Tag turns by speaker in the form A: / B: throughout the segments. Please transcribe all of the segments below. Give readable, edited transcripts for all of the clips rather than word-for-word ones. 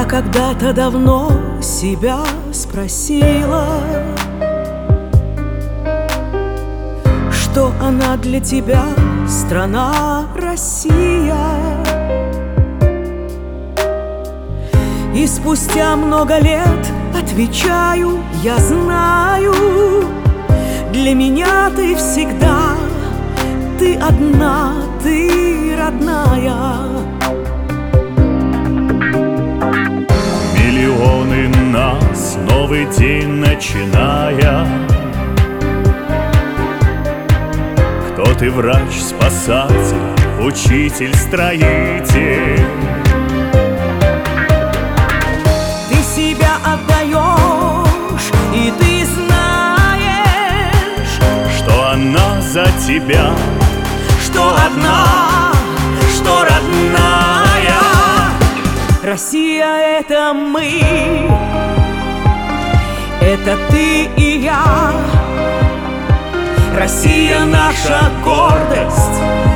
A: Я когда-то давно себя спросила, что она для тебя, страна Россия. И спустя много лет отвечаю: я знаю, для меня ты всегда, ты одна, ты родная.
B: Миллионы нас, новый день начиная. Кто ты, врач, спасатель, учитель, строитель?
A: Ты себя отдаешь, и ты знаешь,
B: что она за тебя,
A: что одна, что родная. Россия — это мы, это ты и я. Россия — наша гордость,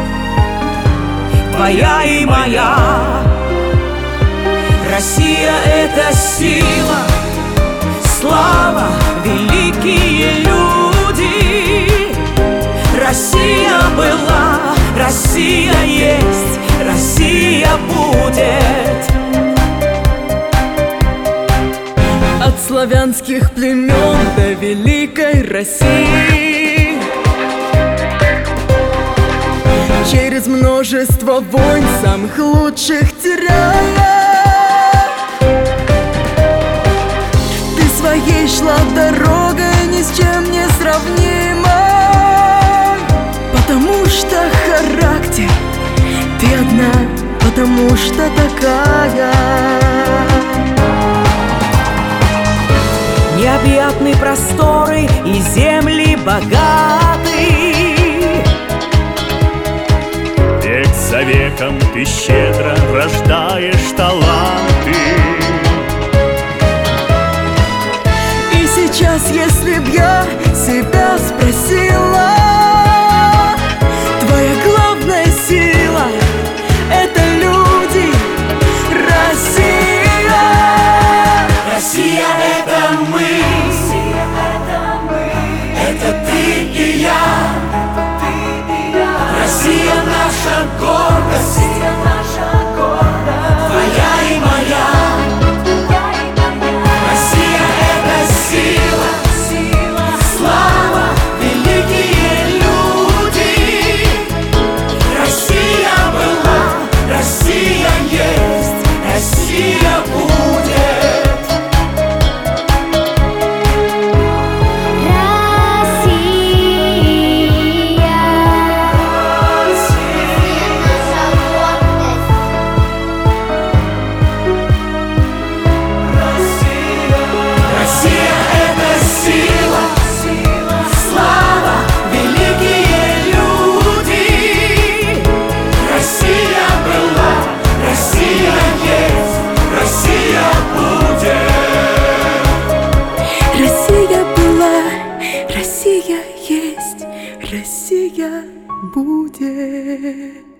A: твоя и моя. Россия — это сила, слава, великие люди. Россия была, Россия есть, Россия будет.
C: От славянских племен до великой России, через множество войн, самых лучших теряя, ты своей шла дорогой ни с чем не сравнимой, потому что характер ты одна, потому что такая.
A: Необъятны просторы и земли богаты.
B: Век за веком ты щедро рождаешь таланты.
C: И сейчас, если б я себя спросила, твоя главная сила — это люди. Россия,
A: Россия — это мы, это ты и я. Россия — наша гордость, твоя и моя. Россия — это сила, слава, великие люди. Россия была, Россия есть, Россия будет.
C: Россия есть, Россия будет.